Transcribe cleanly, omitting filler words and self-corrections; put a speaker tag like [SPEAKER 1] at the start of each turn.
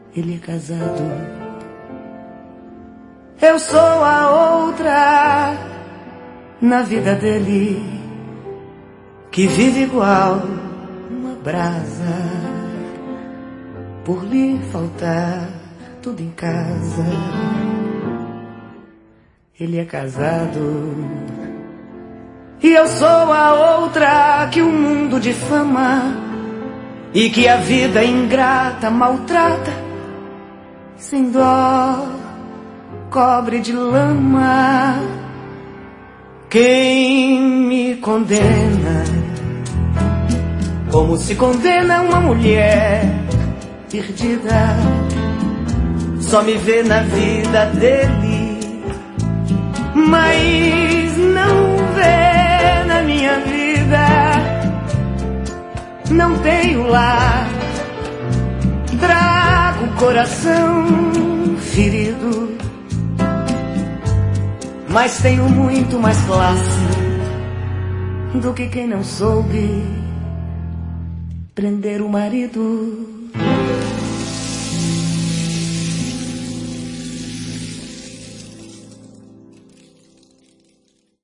[SPEAKER 1] ele é casado. Eu sou a outra na vida dele, que vive igual uma brasa, por lhe faltar tudo em casa. Ele é casado. E eu sou a outra que o mundo difama e que a vida ingrata maltrata, sem dó cobre de lama. Quem me condena, como se condena uma mulher perdida, só me vê na vida dele, mas não vê na minha vida. Não tenho lar, trago o coração ferido, mas tenho muito mais classe do que quem não soube prender o marido.